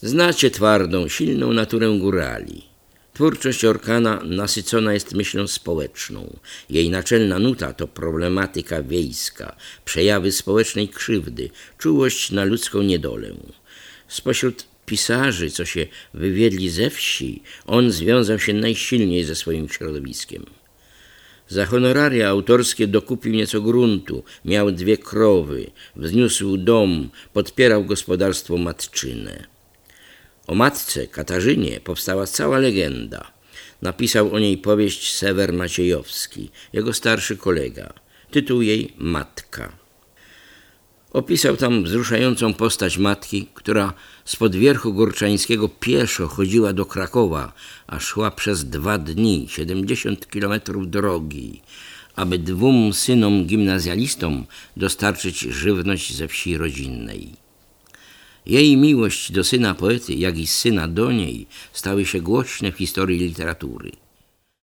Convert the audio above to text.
Znacie twardą, silną naturę górali. Twórczość Orkana nasycona jest myślą społeczną. Jej naczelna nuta to problematyka wiejska, przejawy społecznej krzywdy, czułość na ludzką niedolę. Spośród pisarzy, co się wywiedli ze wsi, on związał się najsilniej ze swoim środowiskiem. Za honoraria autorskie dokupił nieco gruntu, miał 2 krowy, wzniósł dom, podpierał gospodarstwo matczyne. O matce Katarzynie powstała cała legenda. Napisał o niej powieść Sewer Maciejowski, jego starszy kolega. Tytuł jej Matka. Opisał tam wzruszającą postać matki, która spod Wierchu Górczańskiego pieszo chodziła do Krakowa, a szła przez 2 dni, 70 kilometrów drogi, aby 2 synom gimnazjalistom dostarczyć żywność ze wsi rodzinnej. Jej miłość do syna poety, jak i syna do niej, stały się głośne w historii literatury.